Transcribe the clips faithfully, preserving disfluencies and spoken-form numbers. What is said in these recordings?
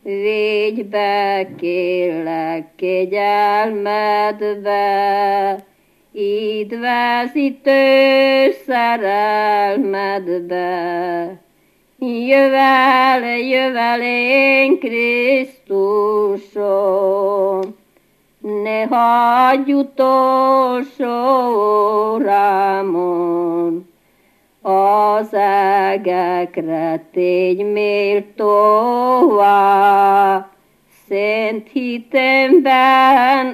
Védj be, kérlek, kegyelmedbe, ídvezítő szerelmedbe. Jövel, jövel én Krisztusom, ne hagyj utolsó órámon, az egekre tégy méltóvá, szent hitemben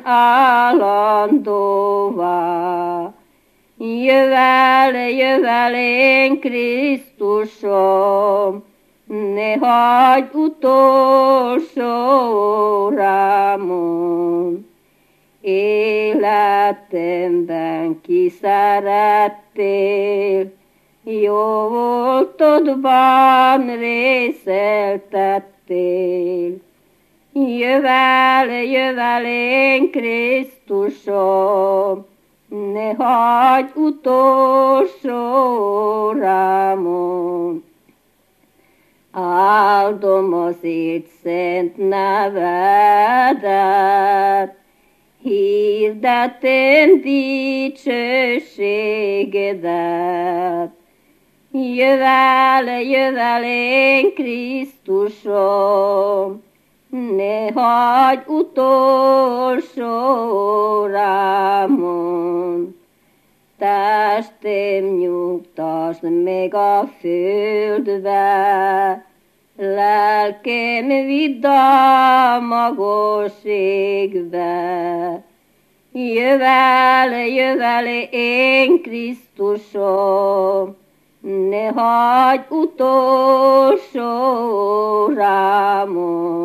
állandóvá. Jövel, jövel én Krisztusom, ne hagyj utolsó órámon. Életemben kiszerettél, jó voltodban részeltettél. Jövel, jövel én Krisztusom, ne hagyj utolsó órámon. Áldom az ét szent nevedet, hirdetem dicsőségedet. Jövel, jövel én Krisztusom, ne hagyj utolsó órámon. Testem nyugtasd meg a földbe, lelkem vidd a magasségbe. Jövel, jövel én Krisztusom, ne hagyj utolsó órámon.